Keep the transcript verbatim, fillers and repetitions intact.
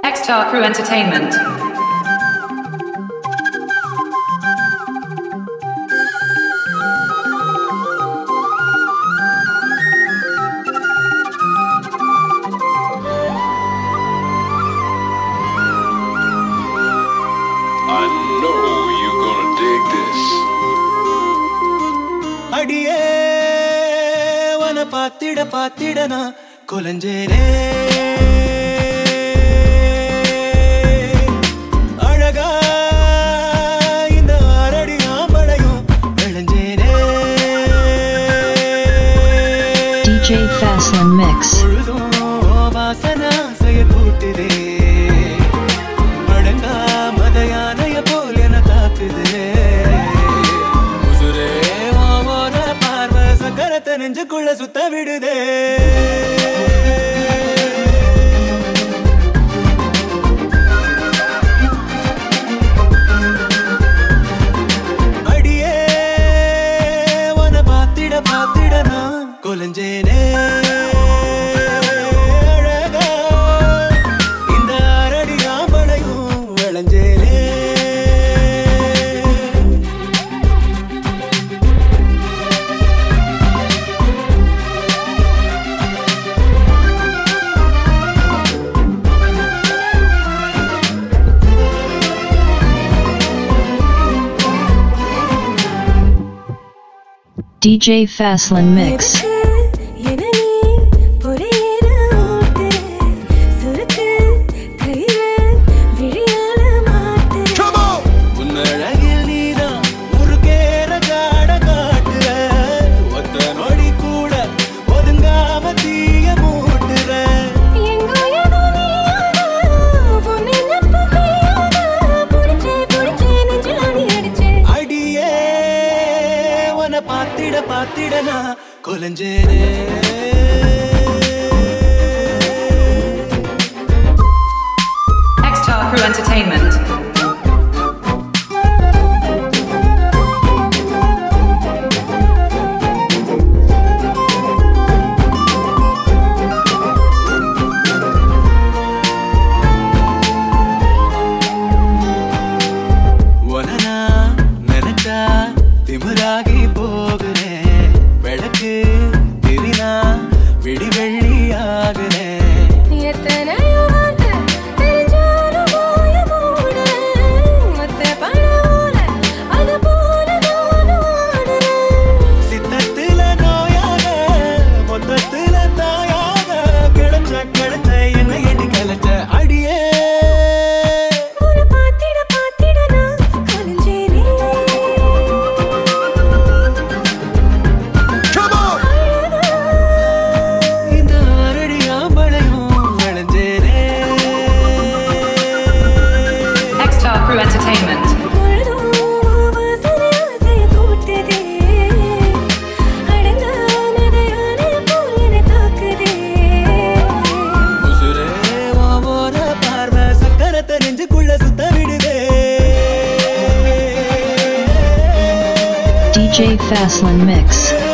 X-Star Crew Entertainment. I know you're gonna dig this. அடியே வன பாத்திட பாத்திட நான் கொலஞ்சேனே அழகா இந்த அரடி ஆம்பளையும் விளைஞ்சேனே D J Faslin Mix. பொழுதும் வாசனா செய்ய கூட்டுதே அடங்கா மத யானைய போல் என தாக்குதே உசுரே ஓர பார்வை சக்கரத்தை நெஞ்சுக்குள்ள சுத்த விடுதே அடியே வன பாத்திட பாத்திட நான் கொலஞ்சேனே அழகா இந்த அரடி ஆம்பளையும் விளைஞ்சேனே D J Faslin Mix. உன்னழகில் நீதான் முறுக்கேற ஜாட காட்டுற ஒத்த நொடி கூட ஒதுங்காம தீய மூட்டுற அடியே உன பாத்திட பாத்திட நான் கொலஞ்சேனே X-Star Crew Entertainment. உனனா நினைச்சா திமிராகி போகிறேன் விளக்கு திரினா விடி வெள்ளி ஆகுறேன் சித்தத்துல நோயாக மொத்தத்துல தாயாக கிடைச்ச கிடைச்ச என்ன எண்ணி கலைச்ச அடியே இந்த அரடி ஆம்பளையும் விளைஞ்சேனே X-Star Crew Entertainment. உசுரே ஓர பார்வை சக்கரத்தை நெஞ்சுக்குள்ள சுத்த விடுதே D J Faslin Mix.